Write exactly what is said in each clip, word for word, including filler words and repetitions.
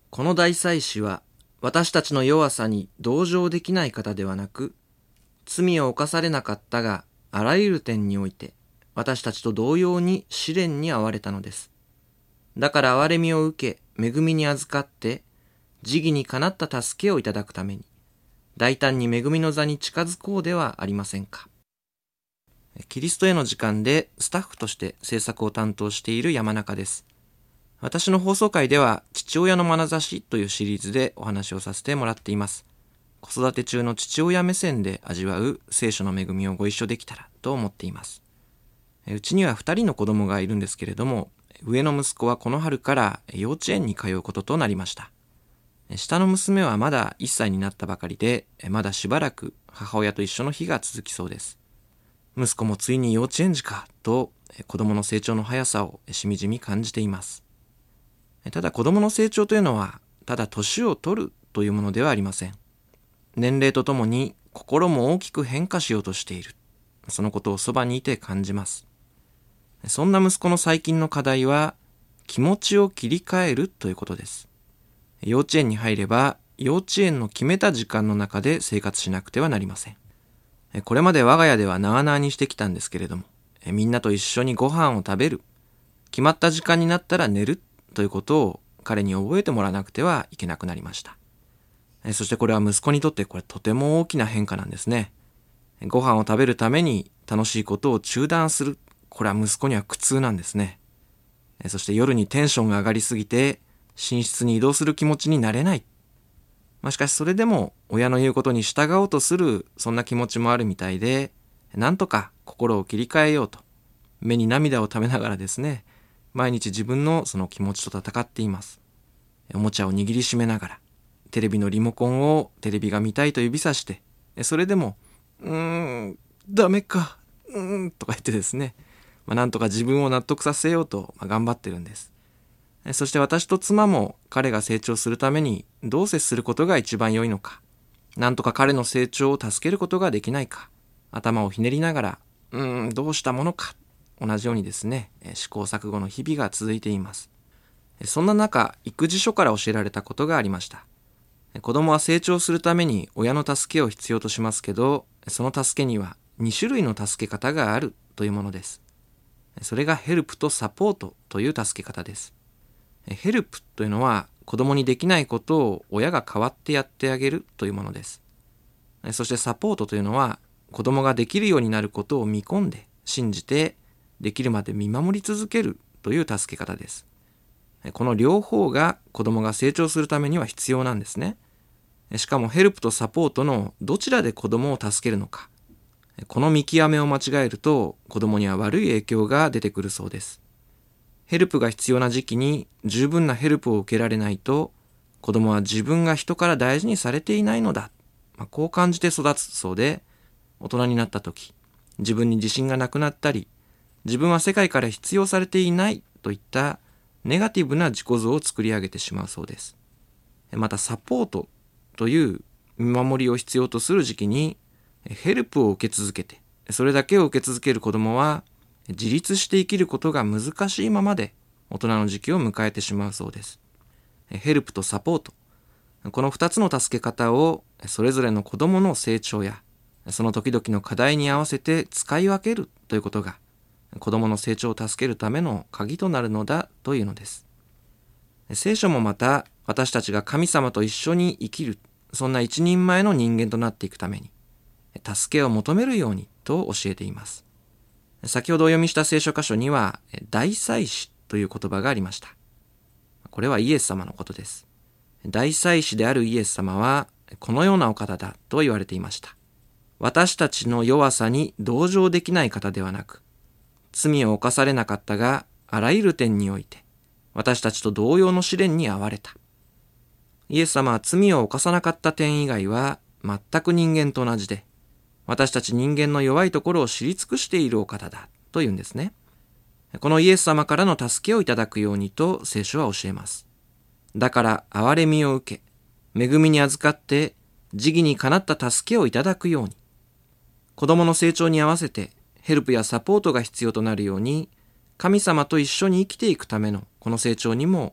この大祭司は私たちの弱さに同情できない方ではなく、罪を犯されなかったがあらゆる点において私たちと同様に試練に遭われたのです。だから憐れみを受け、恵みに預かって慈義にかなった助けをいただくために、大胆に恵みの座に近づこうではありませんか。キリストへの時間でスタッフとして制作を担当している山中です。私の放送回では父親の眼差しというシリーズでお話をさせてもらっています。子育て中の父親目線で味わう聖書の恵みをご一緒できたらと思っています。うちにはふたりの子供がいるんですけれども、上の息子はこの春から幼稚園に通うこととなりました。下の娘はまだいっさいになったばかりで、まだしばらく母親と一緒の日が続きそうです。息子もついに幼稚園児かと子供の成長の速さをしみじみ感じています。ただ子供の成長というのはただ年を取るというものではありません。年齢とともに心も大きく変化しようとしている。そのことをそばにいて感じます。そんな息子の最近の課題は気持ちを切り替えるということです。幼稚園に入れば幼稚園の決めた時間の中で生活しなくてはなりません。これまで我が家ではなあなあにしてきたんですけれども、みんなと一緒にご飯を食べる、決まった時間になったら寝るということを彼に覚えてもらわなくてはいけなくなりました。そしてこれは息子にとってこれとても大きな変化なんですね。ご飯を食べるために楽しいことを中断する、これは息子には苦痛なんですね。そして夜にテンションが上がりすぎて寝室に移動する気持ちになれない。まあ、しかしそれでも親の言うことに従おうとするそんな気持ちもあるみたいで、なんとか心を切り替えようと目に涙をためながらですね、毎日自分のその気持ちと戦っています。おもちゃを握りしめながらテレビのリモコンをテレビが見たいと指さして、それでもうーんダメかうーんとか言ってですね、まあ、なんとか自分を納得させようと頑張ってるんです。そして私と妻も彼が成長するためにどう接することが一番良いのか、なんとか彼の成長を助けることができないか、頭をひねりながらうーんどうしたものか、同じようにですね試行錯誤の日々が続いています。そんな中、育児書から教えられたことがありました。子供は成長するために親の助けを必要としますけど、その助けにはに種類の助け方があるというものです。それがヘルプとサポートという助け方です。ヘルプというのは子供にできないことを親が代わってやってあげるというものです。そしてサポートというのは子供ができるようになることを見込んで信じてできるまで見守り続けるという助け方です。この両方が子供が成長するためには必要なんですね。しかもヘルプとサポートのどちらで子供を助けるのか、この見極めを間違えると子供には悪い影響が出てくるそうです。ヘルプが必要な時期に十分なヘルプを受けられないと、子供は自分が人から大事にされていないのだ、まあ、こう感じて育つそうで、大人になった時、自分に自信がなくなったり、自分は世界から必要されていないといったネガティブな自己像を作り上げてしまうそうです。またサポートという見守りを必要とする時期にヘルプを受け続けて、それだけを受け続ける子供は自立して生きることが難しいままで大人の時期を迎えてしまうそうです。ヘルプとサポート、このふたつの助け方をそれぞれの子供の成長やその時々の課題に合わせて使い分けるということが子供の成長を助けるための鍵となるのだというのです。聖書もまた私たちが神様と一緒に生きる、そんな一人前の人間となっていくために助けを求めるようにと教えています。先ほどお読みした聖書箇所には大祭司という言葉がありました。これはイエス様のことです。大祭司であるイエス様はこのようなお方だと言われていました。私たちの弱さに同情できない方ではなく、罪を犯されなかったがあらゆる点において私たちと同様の試練に遭われた。イエス様は罪を犯さなかった点以外は全く人間と同じで、私たち人間の弱いところを知り尽くしているお方だというんですね。このイエス様からの助けをいただくようにと聖書は教えます。だから憐れみを受け、恵みに預かって慈義にかなった助けをいただくように、子供の成長に合わせてヘルプやサポートが必要となるように、神様と一緒に生きていくためのこの成長にも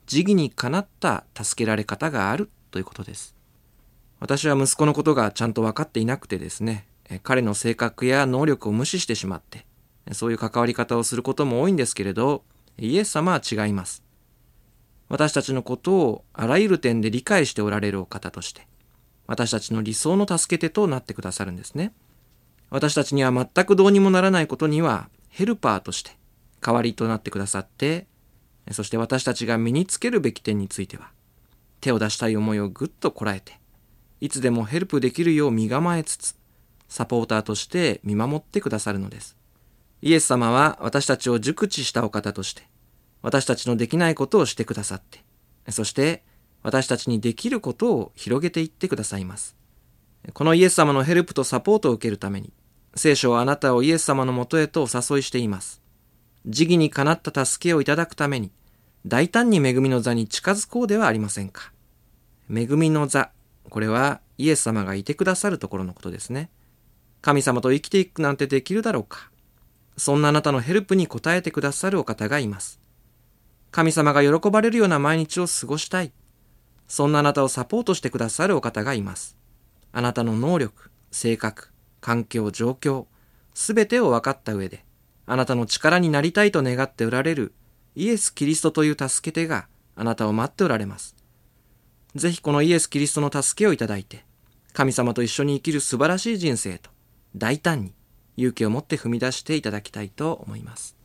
時宜にかなった助けられ方があるということです。私は息子のことがちゃんと分かっていなくてですね、彼の性格や能力を無視してしまって、そういう関わり方をすることも多いんですけれど、イエス様は違います。私たちのことをあらゆる点で理解しておられるお方として、私たちの理想の助け手となってくださるんですね。私たちには全くどうにもならないことにはヘルパーとして代わりとなってくださって、そして私たちが身につけるべき点については手を出したい思いをぐっとこらえて、いつでもヘルプできるよう身構えつつサポーターとして見守ってくださるのです。イエス様は私たちを熟知したお方として私たちのできないことをしてくださって、そして私たちにできることを広げていってくださいます。このイエス様のヘルプとサポートを受けるために、聖書はあなたをイエス様のもとへとお誘いしています。時宜にかなった助けをいただくために、大胆に恵みの座に近づこうではありませんか。恵みの座、これはイエス様がいてくださるところのことですね。神様と生きていくなんてできるだろうか。そんなあなたのヘルプに応えてくださるお方がいます。神様が喜ばれるような毎日を過ごしたい。そんなあなたをサポートしてくださるお方がいます。あなたの能力、性格、環境、状況、すべてを分かった上で、あなたの力になりたいと願っておられるイエス・キリストという助け手があなたを待っておられます。ぜひこのイエス・キリストの助けをいただいて、神様と一緒に生きる素晴らしい人生と大胆に勇気を持って踏み出していただきたいと思います。